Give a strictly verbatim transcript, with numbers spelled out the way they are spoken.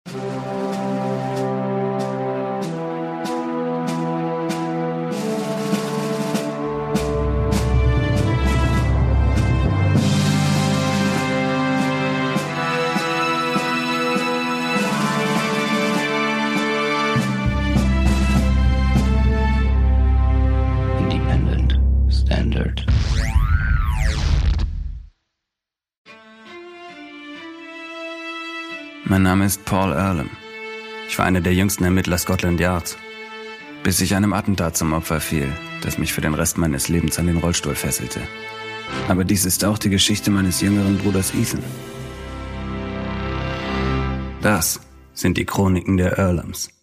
Mein Name ist Paul Earlham. Ich war einer der jüngsten Ermittler Scotland Yards, bis ich einem Attentat zum Opfer fiel, das mich für den Rest meines Lebens an den Rollstuhl fesselte. Aber dies ist auch die Geschichte meines jüngeren Bruders Ethan. Das sind die Chroniken der Earlhams.